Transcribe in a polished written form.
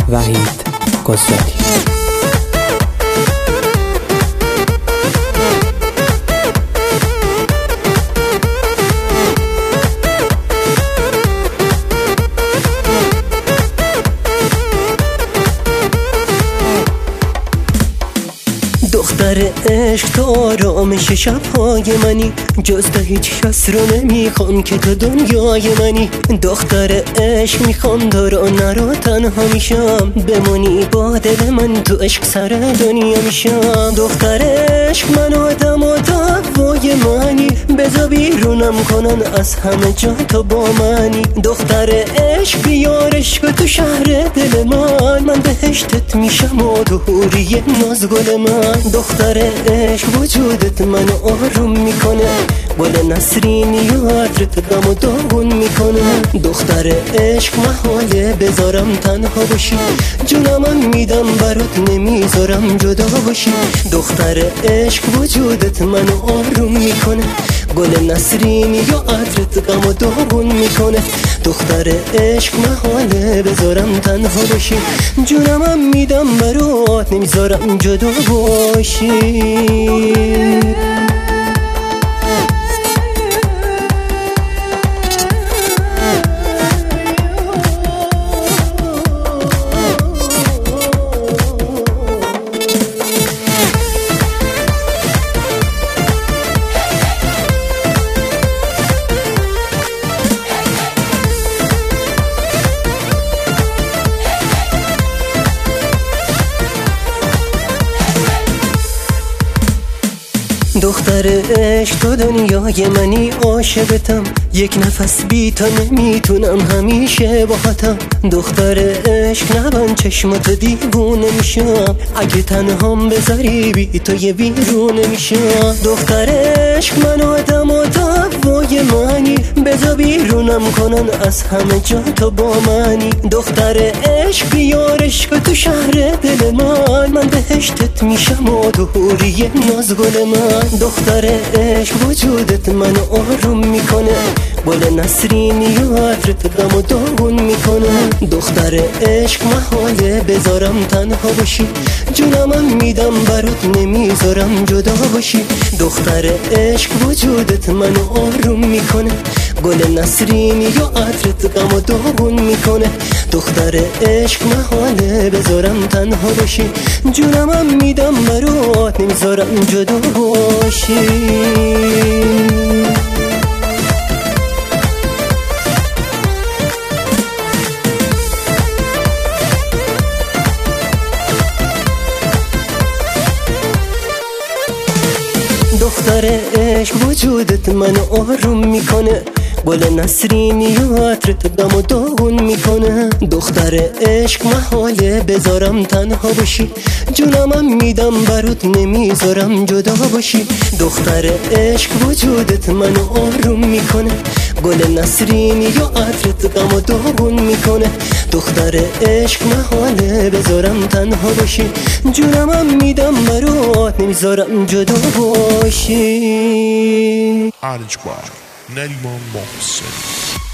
وحید قصاتی. دختر عشق تو آرامش شب‌های منی، جز تو هیچ کس رو نمیخوام که تو دنیای منی. دختر عشق میخوام دارا نرا تنها میشم، بمونی با دل من تو عشق سر دنیا میشم. دختر عشق من آدم و دعوای منی، بذار بیرونم کنن از همه جا تو با منی. دختر عشق بیارش که تو شهر دل من بهشتت میشم و تو حوری نازگل من. دختر عشق وجودت منو آروم میکنه، گل نسرینی و عطرت غم و داغون میکنه. دختر عشق محاله بذارم تنها باشی، جونم میدم برات نمیذارم جدا باشی. دختر عشق وجودت منو آروم میکنه، گل نسرینی و عطرت غم و داغون میکنه. دختر عشق محاله بذارم تنها باشی، جونم میدم برات نمیذارم جدا باشی. دختر عشق تو دنیای منی، عاشقتم، یک نفس بی تو نمیتونم همیشه باهاتم. دختر عشق نبند چشمات دیوونه میشم، اگه تنهام بذاری بی تو یه بیرونه میشم. دختر عشق من آدم و دعوای منی، بذار بیرونم کنن از همه جا تو با منی. دختر عشق بیارش که تو شهر دل من بهشتت میشم و تو حوری نازگل من. دختر عشق وجودت منو آروم میکنه، گل نسرینی و عطرت غم و داغون میکنه. دختر عشق محاله بذارم تنها باشی، جونم میدم برات نمیذارم جدا باشی. دختر عشق وجودت منو آروم میکنه، گل نسرینی و عطرت غم و داغون میکنه. دختر عشق محاله بذارم تنها باشی، جونم میدم برات نمیذارم جدا باشی. دختر عشق وجودت منو آروم میکنه، گل نسرینی و عطرت غم و داغون میکنه. دختر عشق محاله بذارم تنها باشی، جونم میدم برات نمیذارم جدا باشی. دختر عشق وجودت منو آروم میکنه، گل نسرینی و عطرت غم و داغون میکنه. دختر عشق محاله بذارم تنها باشی، جونم میدم برات نمیذارم جدا باشی. نریمان محسن.